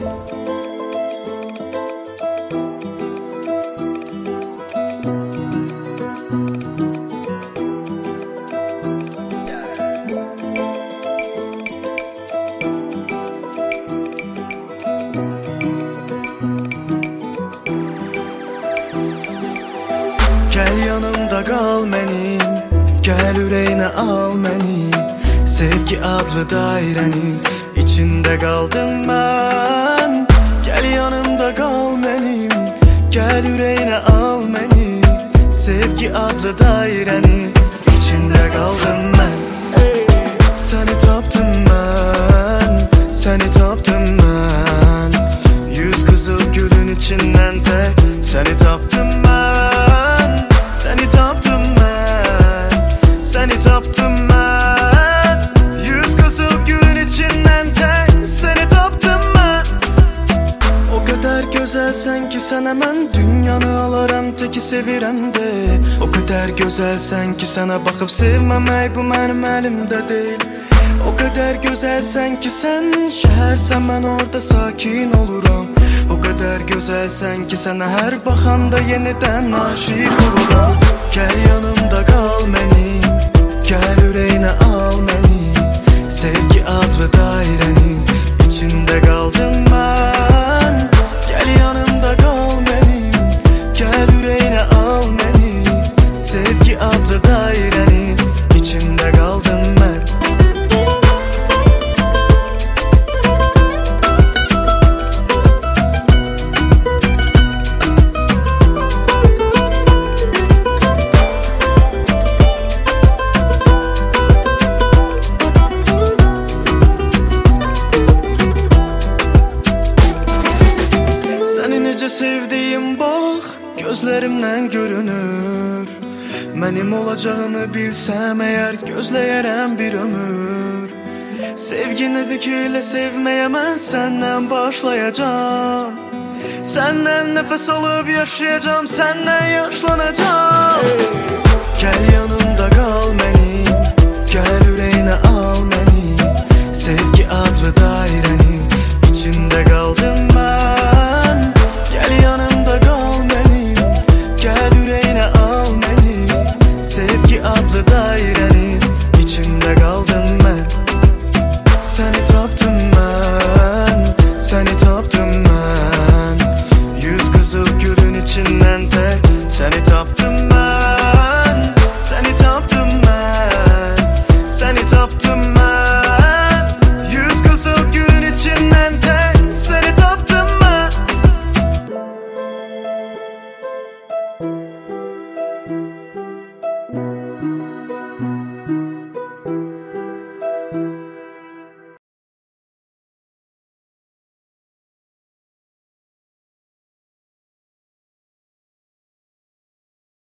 Gel yanımda kal mənim, gel ürəyinə al məni. Sevgi adlı dairenin içinde kaldım ben. Gel yanımda kal mənim, gel ürəyinə al məni. Sevgi adlı dairenin içinde kaldım ben. Seni tapdım ben, seni tapdım ben. Yüz kızıl gülün içinden tek seni tapdım ben. Seni tapdım ben, seni tapdım ben. Yüz kızıl gülün içinden tek seni tapdım ben. O kadar güzelsen ki sana ben dünyanı alaram teki sevirəm de. O kadar güzelsen ki sana bakıp sevmemek bu benim elimde değil. O kadar güzelsen ki sen şehirsen ben orada sakin olurum. O kadar güzelsen ki sana her bakanda yeniden aşık olurum. Gel yanımda kal mənim, gel ürəyinə al məni. Sevgi adlı dairenin içinde kaldım ben. Gel yanımda kal mənim, gel ürəyinə al məni. Sevgi adlı dairenin içinde kaldım ben. Sevdiğim bak gözlerimden görünür. Benim olacağını bilsem eğer gözleyerem bir ömür. Sevgini fikirle sevmeye ben senden başlayacağım. Senden nefes alıp yaşayacağım, senden yaşlanacağım. Gel yanımda kal benim, gel